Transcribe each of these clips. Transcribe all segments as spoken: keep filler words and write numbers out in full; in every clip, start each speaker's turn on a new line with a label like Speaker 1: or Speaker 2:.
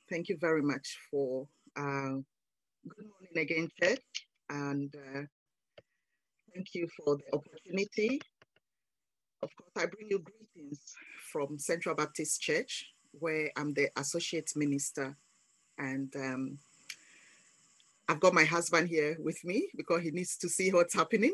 Speaker 1: Thank you very much for uh, good morning again, church, and uh, thank you for the opportunity. Of course, I bring you greetings from Central Baptist Church, where I'm the associate minister, and um, I've got my husband here with me because he needs to see what's happening.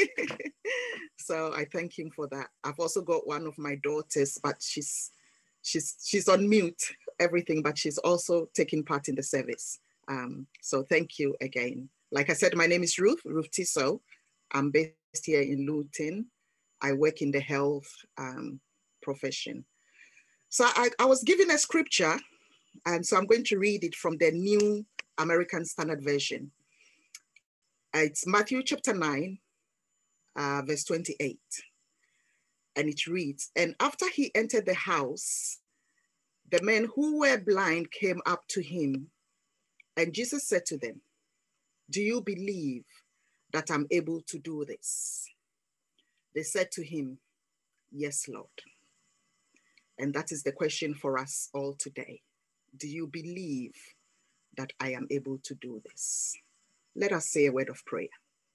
Speaker 1: So I thank him for that. I've also got one of my daughters, but she's she's she's on mute, everything, but she's also taking part in the service. Um, so thank you again. Like I said, my name is Ruth, Ruth Tiso. I'm based here in Luton. I work in the health um, profession. So I, I was given a scripture, and so I'm going to read it from the New American Standard Version. It's Matthew chapter nine, uh, verse twenty-eight. And it reads, "And after he entered the house, the men who were blind came up to him, and Jesus said to them, 'Do you believe that I'm able to do this?' They said to him, 'Yes, Lord.'" And that is the question for us all today. Do you believe that I am able to do this? Let us say a word of prayer.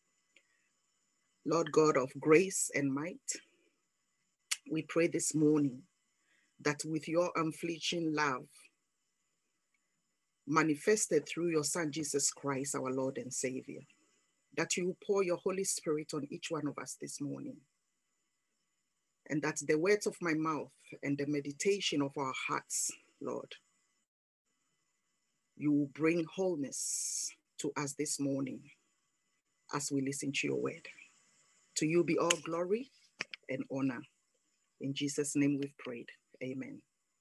Speaker 1: Lord God of grace and might, we pray this morning that with your unflinching love, manifested through your Son, Jesus Christ, our Lord and Savior, that you pour your Holy Spirit on each one of us this morning, and that the words of my mouth and the meditation of our hearts, Lord, you will bring wholeness to us this morning as we listen to your word. To you be all glory and honor. In Jesus' name we've prayed. Amen.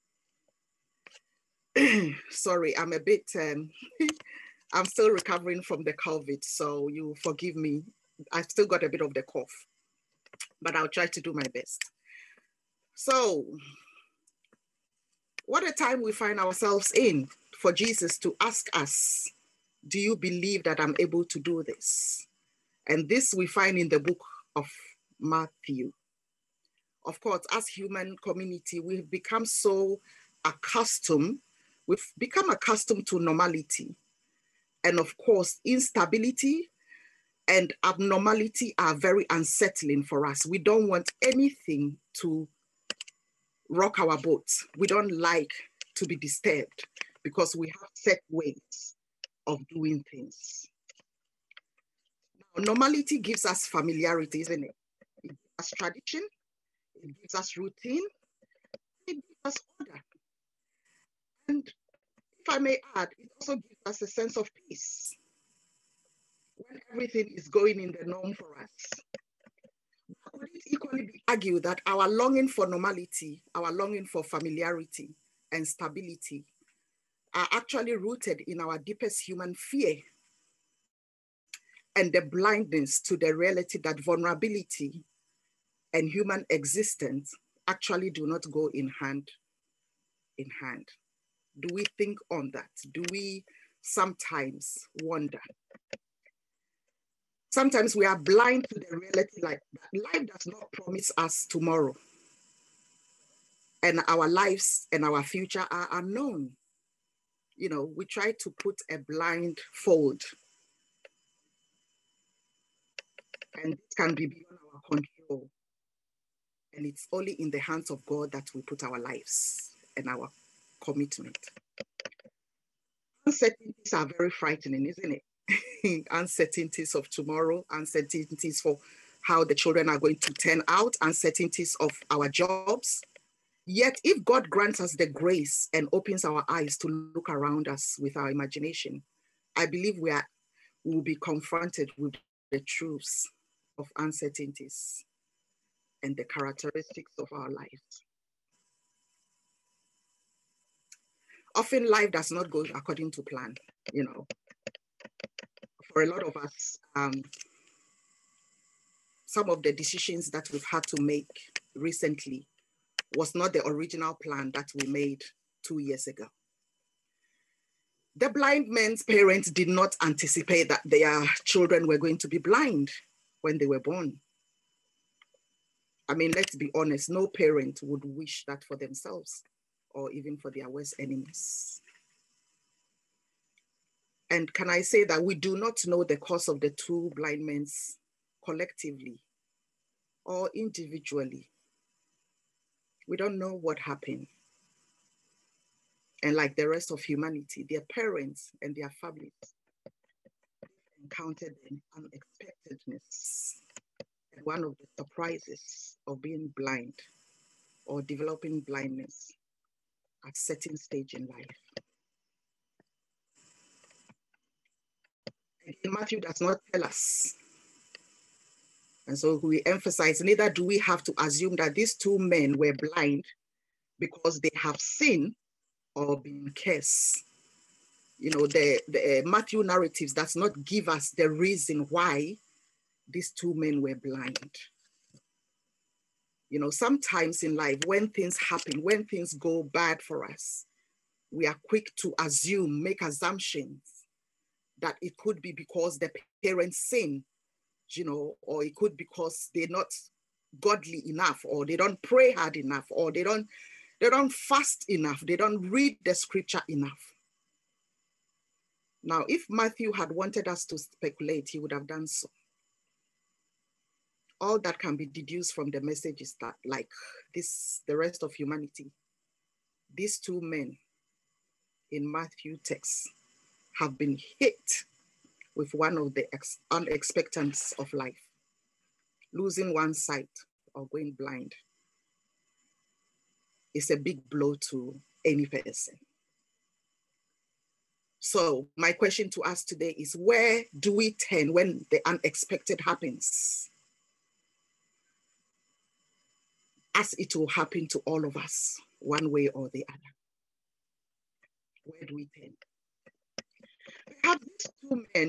Speaker 1: Sorry, I'm a bit, um, I'm still recovering from the COVID, so you forgive me. I've still got a bit of the cough, but I'll try to do my best. So, what a time we find ourselves in for Jesus to ask us, do you believe that I'm able to do this? And this we find in the book of Matthew. Of course, as human community, we've become so accustomed, we've become accustomed to normality. And of course, instability and abnormality are very unsettling for us. We don't want anything to rock our boat. We don't like to be disturbed because we have set ways of doing things. Now, normality gives us familiarity, isn't it? It gives us tradition, it gives us routine, it gives us order. And if I may add, it also gives us a sense of peace when everything is going in the norm for us. Could it equally be argued that our longing for normality, our longing for familiarity and stability are actually rooted in our deepest human fear and the blindness to the reality that vulnerability and human existence actually do not go in hand in hand? Do we think on that? Do we sometimes wonder? Sometimes we are blind to the reality like that life does not promise us tomorrow. And our lives and our future are unknown. You know, we try to put a blindfold, and this can be beyond our control. And it's only in the hands of God that we put our lives and our commitment. Uncertainties are very frightening, isn't it? Uncertainties of tomorrow, uncertainties for how the children are going to turn out, uncertainties of our jobs. Yet if God grants us the grace and opens our eyes to look around us with our imagination, I believe we are we will be confronted with the truths of uncertainties and the characteristics of our lives. Often life does not go according to plan, you know. For a lot of us, um, some of the decisions that we've had to make recently was not the original plan that we made two years ago. The blind man's parents did not anticipate that their children were going to be blind when they were born. I mean, let's be honest, no parent would wish that for themselves or even for their worst enemies. And can I say that we do not know the cause of the two blind men collectively or individually? We don't know what happened. And like the rest of humanity, their parents and their families encountered an unexpectedness. And one of the surprises of being blind or developing blindness at certain stage in life. And Matthew does not tell us. And so we emphasize, neither do we have to assume that these two men were blind because they have sinned or been cursed. You know, the, the uh, Matthew narratives does not give us the reason why these two men were blind. You know, sometimes in life, when things happen, when things go bad for us, we are quick to assume, make assumptions that it could be because the parents sin, you know, or it could be because they're not godly enough, or they don't pray hard enough, or they don't, they don't fast enough, they don't read the scripture enough. Now, if Matthew had wanted us to speculate, he would have done so. All that can be deduced from the message is that, like this, the rest of humanity, these two men in Matthew text have been hit with one of the unexpectedness of life, losing one sight or going blind. It's a big blow to any person. So my question to us today is, where do we turn when the unexpected happens? As it will happen to all of us, one way or the other. Where do we turn? Perhaps these two men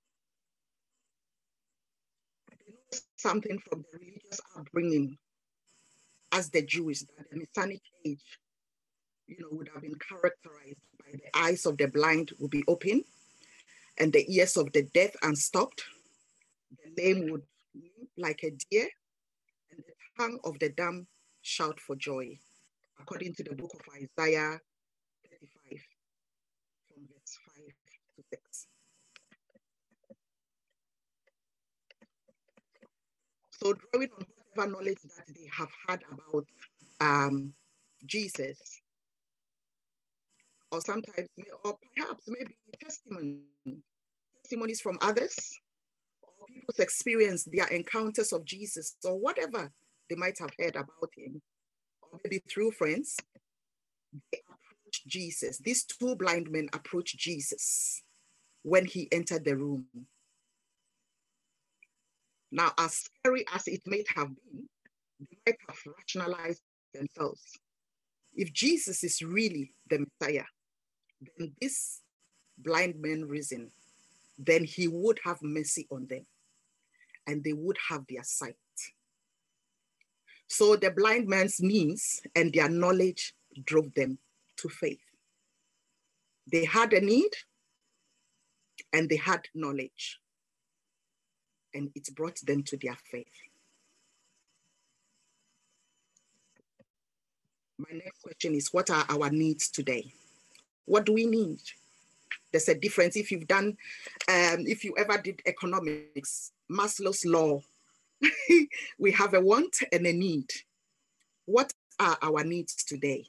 Speaker 1: know something from the religious upbringing as the Jewish, that the Messianic age, you know, would have been characterized by the eyes of the blind would be open and the ears of the deaf unstopped. The lame would leap like a deer and the tongue of the dumb shout for joy, according to the book of Isaiah thirty-five, from verse five to six. So drawing on whatever knowledge that they have had about um, Jesus, or sometimes, or perhaps maybe testimony, testimonies from others, or people's experience, their encounters of Jesus, or whatever they might have heard about him, or maybe through friends, they approached Jesus. These two blind men approached Jesus when he entered the room. Now, as scary as it may have been, they might have rationalized themselves. If Jesus is really the Messiah, then this blind men reason, then he would have mercy on them and they would have their sight. So the blind man's needs and their knowledge drove them to faith. They had a need and they had knowledge, and it brought them to their faith. My next question is, what are our needs today? What do we need? There's a difference. If you've done, um, if you ever did economics, Maslow's law, we have a want and a need. What are our needs today?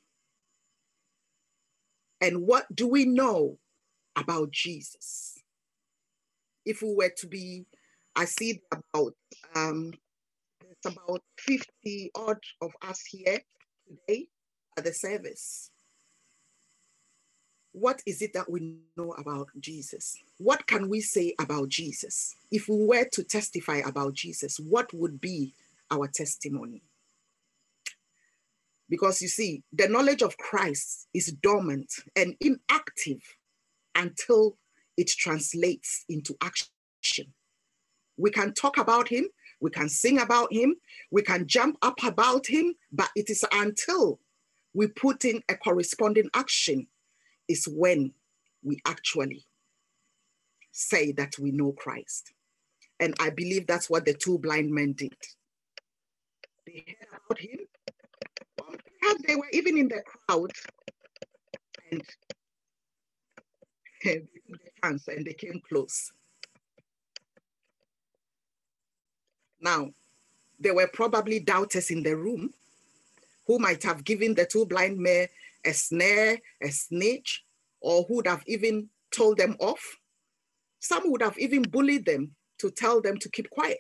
Speaker 1: And what do we know about Jesus? If we were to be, I see about, um, there's about fifty odd of us here today at the service. What is it that we know about Jesus? What can we say about Jesus? If we were to testify about Jesus, what would be our testimony? Because you see, the knowledge of Christ is dormant and inactive until it translates into action. We can talk about him, we can sing about him, we can jump up about him, but it is until we put in a corresponding action is when we actually say that we know Christ. And I believe that's what the two blind men did. They heard about him, or perhaps they were even in the crowd, and and they came close. Now, there were probably doubters in the room who might have given the two blind men a snare, a snitch, or who would have even told them off. Some would have even bullied them to tell them to keep quiet.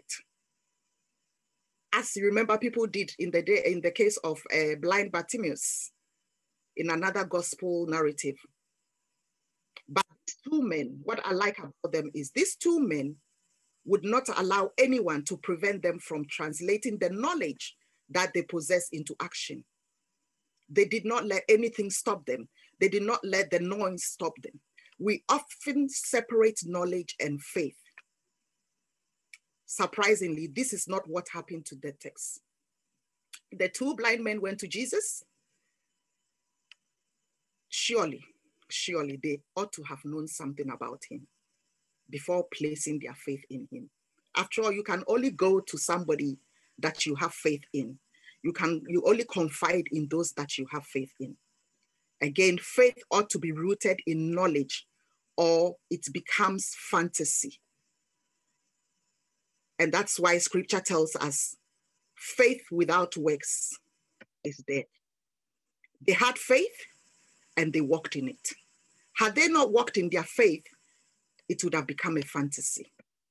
Speaker 1: As you remember, people did in the day, in the case of uh, blind Bartimaeus, in another gospel narrative. But these two men, what I like about them is these two men would not allow anyone to prevent them from translating the knowledge that they possess into action. They did not let anything stop them. They did not let the noise stop them. We often separate knowledge and faith. Surprisingly, this is not what happened to the text. The two blind men went to Jesus. Surely, surely they ought to have known something about him before placing their faith in him. After all, you can only go to somebody that you have faith in. You can, you only confide in those that you have faith in. Again, faith ought to be rooted in knowledge, or it becomes fantasy. And that's why scripture tells us faith without works is dead. They had faith and they walked in it. Had they not walked in their faith, it would have become a fantasy.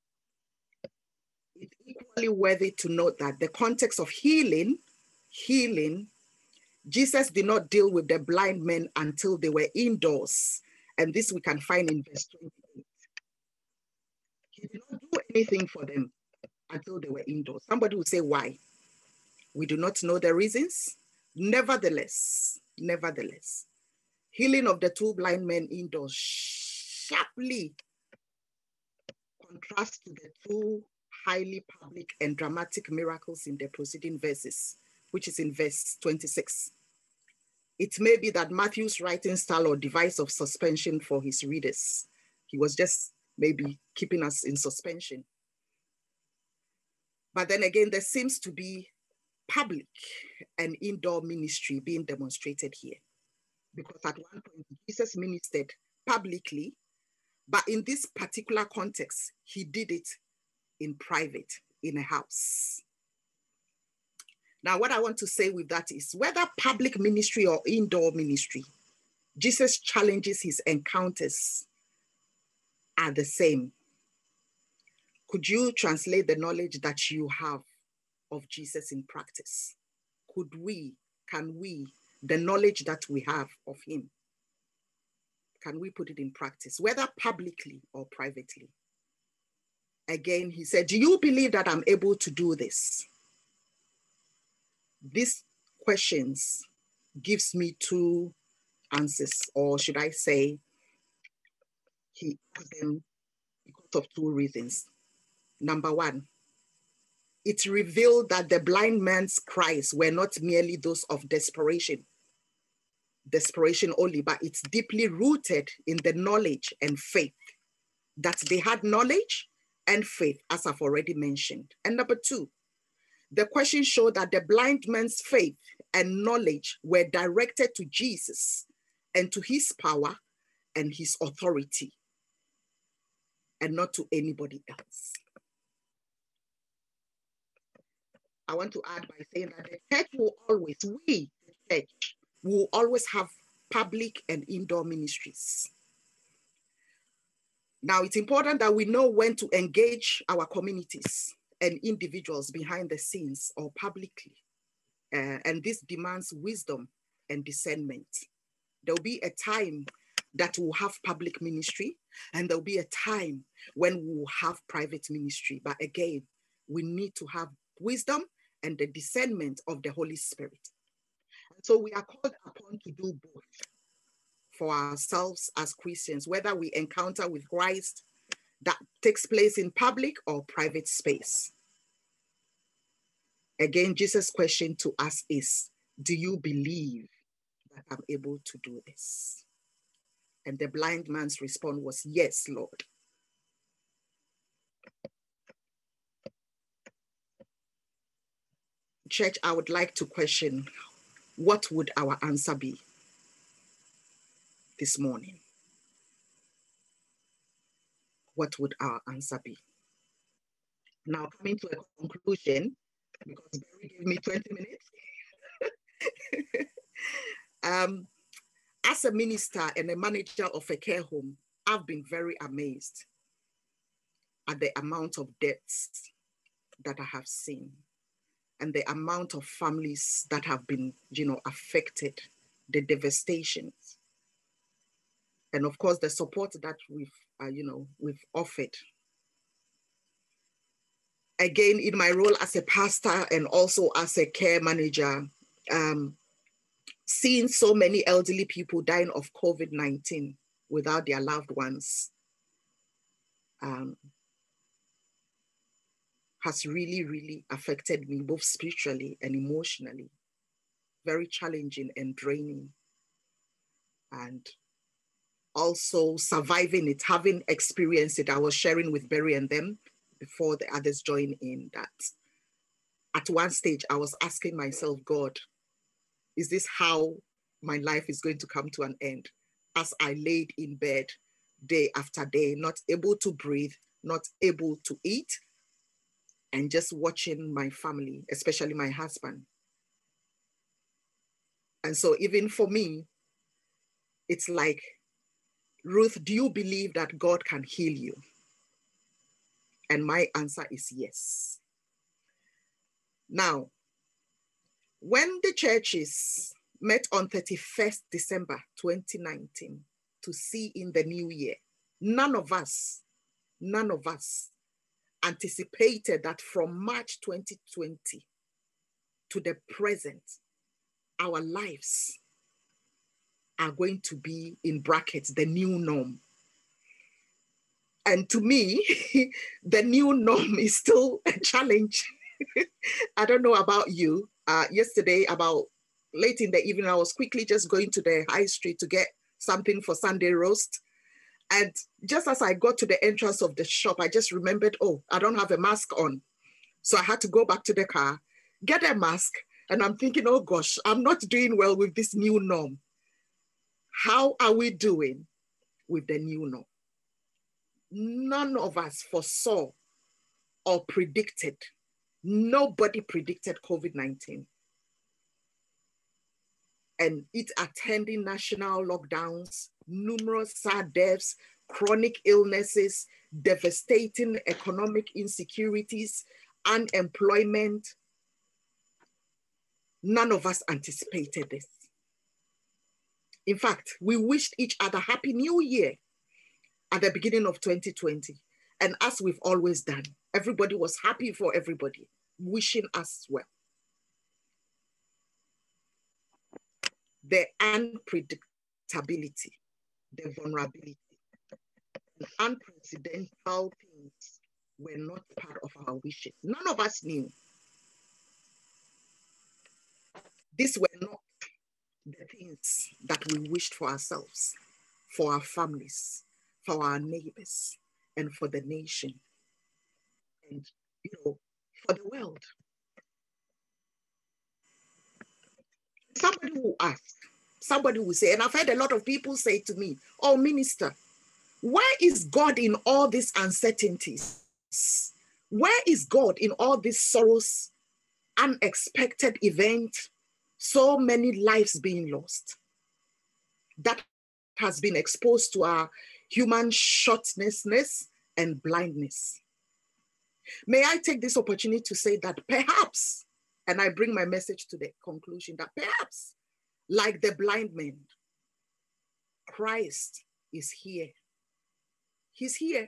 Speaker 1: It's equally worthy to note that the context of healing, healing, Jesus did not deal with the blind men until they were indoors. And this we can find in verse twenty-eight. He did not do anything for them until they were indoors. Somebody will say, why? We do not know the reasons. Nevertheless, nevertheless, healing of the two blind men indoors sharply contrasts to the two highly public and dramatic miracles in the preceding verses, which is in verse twenty-six. It may be that Matthew's writing style or device of suspension for his readers, he was just maybe keeping us in suspension. But then again, there seems to be public and indoor ministry being demonstrated here. Because at one point, Jesus ministered publicly, but in this particular context, he did it in private, in a house. Now, what I want to say with that is whether public ministry or indoor ministry, Jesus challenges his encounters are the same. Could you translate the knowledge that you have of Jesus in practice? Could we, can we, the knowledge that we have of him, can we put it in practice, whether publicly or privately? Again, he said, do you believe that I'm able to do this? These questions gives me two answers, or should I say, he asked them because of two reasons. Number one, it revealed that the blind man's cries were not merely those of desperation, desperation only, but it's deeply rooted in the knowledge and faith, that they had knowledge and faith, as I've already mentioned. And number two, the question showed that the blind man's faith and knowledge were directed to Jesus and to his power and his authority, and not to anybody else. I want to add by saying that the church will always, we, the church, will always have public and indoor ministries. Now, it's important that we know when to engage our communities and individuals behind the scenes or publicly. Uh, and this demands wisdom and discernment. There'll be a time that we'll have public ministry, and there'll be a time when we'll have private ministry. But again, we need to have wisdom and the discernment of the Holy Spirit. And so we are called upon to do both for ourselves as Christians, whether we encounter with Christ that takes place in public or private space. Again, Jesus' question to us is, do you believe that I'm able to do this? And the blind man's response was, yes, Lord. Church, I would like to question, what would our answer be this morning? what would our answer be? Now, coming to a conclusion, because Barry gave me twenty minutes. um, as a minister and a manager of a care home, I've been very amazed at the amount of deaths that I have seen and the amount of families that have been, you know, affected, the devastations. And of course, the support that we've, uh, you know, we've offered. Again, in my role as a pastor and also as a care manager, um, seeing so many elderly people dying of COVID nineteen without their loved ones um, has really, really affected me, both spiritually and emotionally. Very challenging and draining. And also surviving it, having experienced it. I was sharing with Barry and them before the others joined in that at one stage I was asking myself, God, is this how my life is going to come to an end? As I laid in bed day after day, not able to breathe, not able to eat, and just watching my family, especially my husband. And so even for me, it's like, Ruth, do you believe that God can heal you? And my answer is yes. Now, when the churches met on thirty-first December twenty nineteen to see in the new year, none of us, none of us anticipated that from March twenty twenty to the present, our lives are going to be, in brackets, the new norm. And to me, the new norm is still a challenge. I don't know about you. Uh, yesterday, about late in the evening, I was quickly just going to the high street to get something for Sunday roast. And just as I got to the entrance of the shop, I just remembered, oh, I don't have a mask on. So I had to go back to the car, get a mask. And I'm thinking, oh gosh, I'm not doing well with this new norm. How are we doing with the new norm? None of us foresaw or predicted. Nobody predicted COVID nineteen. And it attending national lockdowns, numerous sad deaths, chronic illnesses, devastating economic insecurities, unemployment. None of us anticipated this. In fact, we wished each other Happy New Year at the beginning of twenty twenty. And as we've always done, everybody was happy for everybody, wishing us well. The unpredictability, the vulnerability, the unprecedented things were not part of our wishes. None of us knew. These were not the things that we wished for ourselves, for our families, for our neighbors, and for the nation, and you know, for the world. Somebody will ask, somebody will say, and I've heard a lot of people say to me, oh, minister, where is God in all these uncertainties? Where is God in all these sorrows, unexpected events, so many lives being lost? That has been exposed to our human shortness and blindness. May I take this opportunity to say that perhaps, and I bring my message to the conclusion, that perhaps, like the blind man, Christ is here. He's here.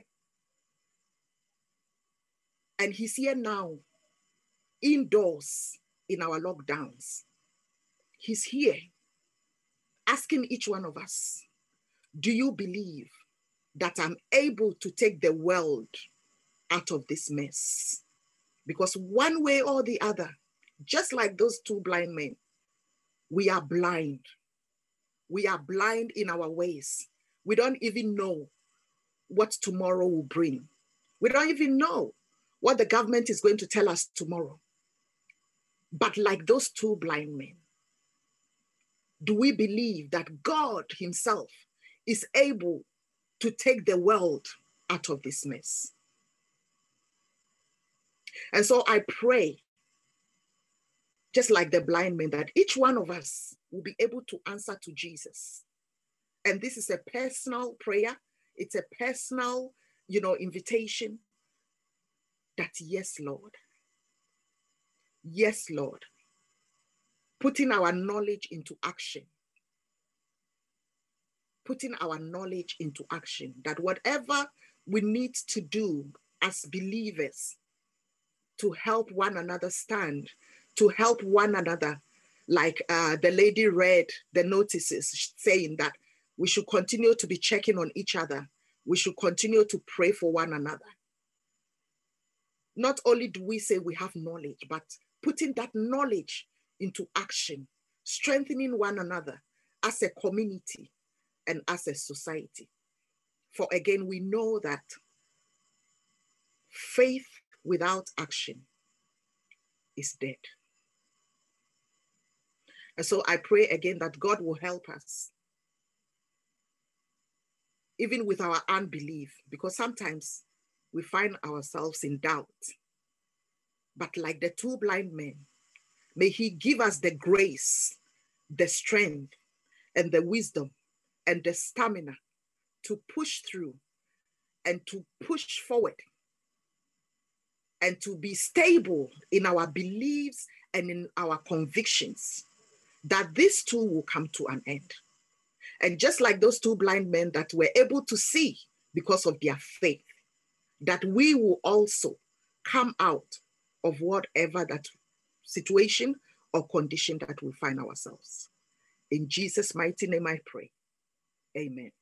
Speaker 1: And he's here now, indoors in our lockdowns. He's here, asking each one of us, do you believe that I'm able to take the world out of this mess? Because one way or the other, just like those two blind men, we are blind. We are blind in our ways. We don't even know what tomorrow will bring. We don't even know what the government is going to tell us tomorrow. But like those two blind men, do we believe that God himself is able to take the world out of this mess. And so I pray, just like the blind man, that each one of us will be able to answer to Jesus. And this is a personal prayer. It's a personal, you know, invitation that, yes, Lord. Yes, Lord. Putting our knowledge into action. Putting our knowledge into action. That whatever we need to do as believers to help one another stand, to help one another, like uh, the lady read the notices saying that we should continue to be checking on each other. We should continue to pray for one another. Not only do we say we have knowledge, but putting that knowledge into action, strengthening one another as a community and as a society. For again, we know that faith without action is dead. And so I pray again that God will help us, even with our unbelief, because sometimes we find ourselves in doubt. But like the two blind men, may He give us the grace, the strength, and the wisdom, and the stamina to push through and to push forward and to be stable in our beliefs and in our convictions, that this too will come to an end. And just like those two blind men that were able to see because of their faith, that we will also come out of whatever that situation or condition that we find ourselves. In Jesus' mighty name I pray. Amen.